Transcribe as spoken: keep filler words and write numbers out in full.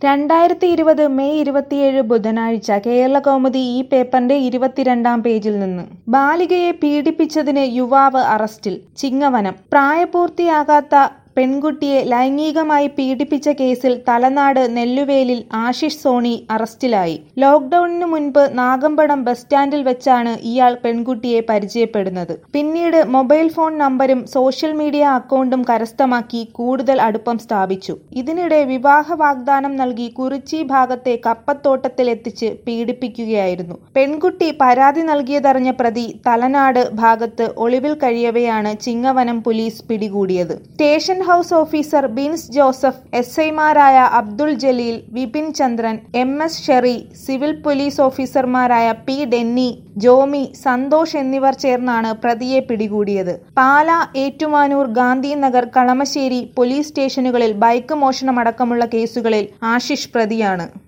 രണ്ടായിരത്തി ഇരുപത് മെയ് ഇരുപത്തിയേഴ് ബുധനാഴ്ച കേരളകൗമുദി ഈ പേപ്പറിന്റെ ഇരുപത്തിരണ്ടാം പേജിൽ നിന്ന് ബാലികയെ പീഡിപ്പിച്ചതിന് യുവാവ് അറസ്റ്റിൽ. ചിങ്ങവനം. പ്രായപൂർത്തിയാകാത്ത പെൺകുട്ടിയെ ലൈംഗികമായി പീഡിപ്പിച്ച കേസിൽ തലനാട് നെല്ലുവേലിൽ ആശിഷ് സോണി അറസ്റ്റിലായി. ലോക്ഡൌണിന് മുൻപ് നാഗമ്പടം ബസ് സ്റ്റാൻഡിൽ വെച്ചാണ് ഇയാൾ പെൺകുട്ടിയെ പരിചയപ്പെടുന്നത്. പിന്നീട് മൊബൈൽ ഫോൺ നമ്പരും സോഷ്യൽ മീഡിയ അക്കൗണ്ടും കരസ്ഥമാക്കി കൂടുതൽ അടുപ്പം സ്ഥാപിച്ചു. ഇതിനിടെ വിവാഹ വാഗ്ദാനം നൽകി കുറിച്ചി ഭാഗത്തെ കപ്പത്തോട്ടത്തിലെത്തിച്ച് പീഡിപ്പിക്കുകയായിരുന്നു. പെൺകുട്ടി പരാതി നൽകിയതറിഞ്ഞ പ്രതി തലനാട് ഭാഗത്ത് ഒളിവിൽ കഴിയവെയാണ് ചിങ്ങവനം പോലീസ് പിടികൂടിയത്. Station house officer Bins Joseph, S ഐമാരായ Abdul Jaleel, Vipin Chandran, M S Sherry, civil police ഓഫീസർമാരായ പി ഡെന്നി, ജോമി, സന്തോഷ് എന്നിവർ ചേർന്നാണ് പ്രതിയെ പിടികൂടിയത്. പാല, ഏറ്റുമാനൂർ, ഗാന്ധിനഗർ, കളമശ്ശേരി പോലീസ് സ്റ്റേഷനുകളിൽ ബൈക്ക് മോഷണമടക്കമുള്ള കേസുകളിൽ ആശിഷ് പ്രതിയാണ്.